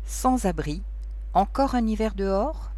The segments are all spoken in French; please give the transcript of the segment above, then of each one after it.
Sans-abri, encore un hiver dehors?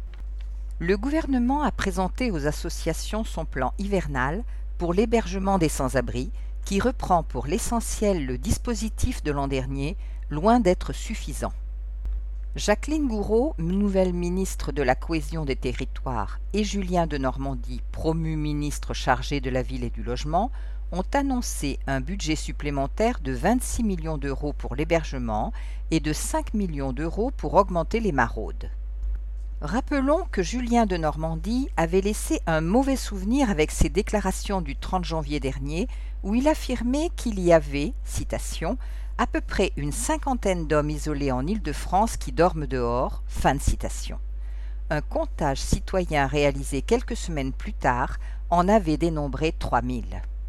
Le gouvernement a présenté aux associations son plan hivernal pour l'hébergement des sans-abri, qui reprend pour l'essentiel le dispositif de l'an dernier, loin d'être suffisant. Jacqueline Gourault, nouvelle ministre de la Cohésion des Territoires, et Julien Denormandie, promu ministre chargé de la Ville et du Logement, ont annoncé un budget supplémentaire de 26 millions d'euros pour l'hébergement et de 5 millions d'euros pour augmenter les maraudes. Rappelons que Julien Denormandie avait laissé un mauvais souvenir avec ses déclarations du 30 janvier dernier où il affirmait qu'il y avait, citation, « à peu près une cinquantaine d'hommes isolés en Île-de-France qui dorment dehors », fin de citation. Un comptage citoyen réalisé quelques semaines plus tard en avait dénombré 3000.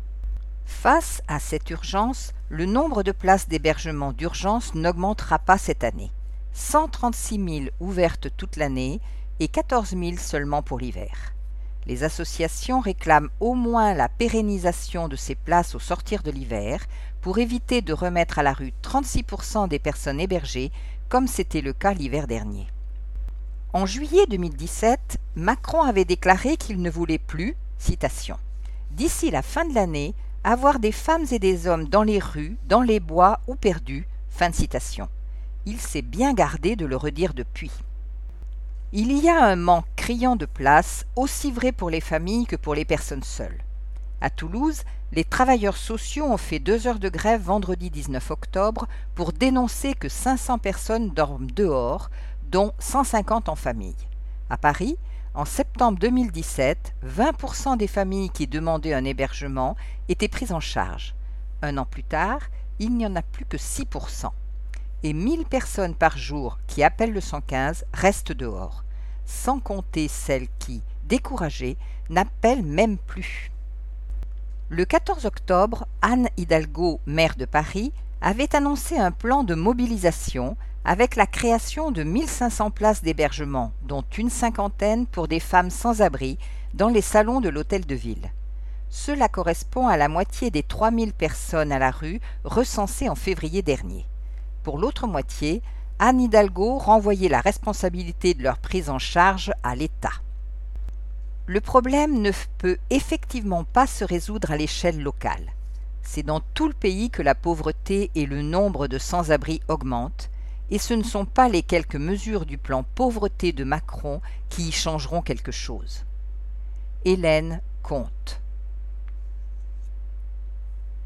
Face à cette urgence, le nombre de places d'hébergement d'urgence n'augmentera pas cette année. 136 000 ouvertes toute l'année et 14 000 seulement pour l'hiver. Les associations réclament au moins la pérennisation de ces places au sortir de l'hiver pour éviter de remettre à la rue 36% des personnes hébergées comme c'était le cas l'hiver dernier. En juillet 2017, Macron avait déclaré qu'il ne voulait plus, citation, « d'ici la fin de l'année, avoir des femmes et des hommes dans les rues, dans les bois ou perdus », fin de citation. Il s'est bien gardé de le redire depuis. Il y a un manque criant de places, aussi vrai pour les familles que pour les personnes seules. À Toulouse, les travailleurs sociaux ont fait 2 heures de grève vendredi 19 octobre pour dénoncer que 500 personnes dorment dehors, dont 150 en famille. À Paris, en septembre 2017, 20% des familles qui demandaient un hébergement étaient prises en charge. Un an plus tard, il n'y en a plus que 6%. Et 1000 personnes par jour qui appellent le 115 restent dehors, sans compter celles qui, découragées, n'appellent même plus. Le 14 octobre, Anne Hidalgo, maire de Paris, avait annoncé un plan de mobilisation avec la création de 1500 places d'hébergement, dont une cinquantaine pour des femmes sans abri, dans les salons de l'hôtel de ville. Cela correspond à la moitié des 3000 personnes à la rue recensées en février dernier. Pour l'autre moitié, Anne Hidalgo renvoyait la responsabilité de leur prise en charge à l'État. Le problème ne peut effectivement pas se résoudre à l'échelle locale. C'est dans tout le pays que la pauvreté et le nombre de sans-abri augmentent, et ce ne sont pas les quelques mesures du plan pauvreté de Macron qui y changeront quelque chose. Hélène Comte.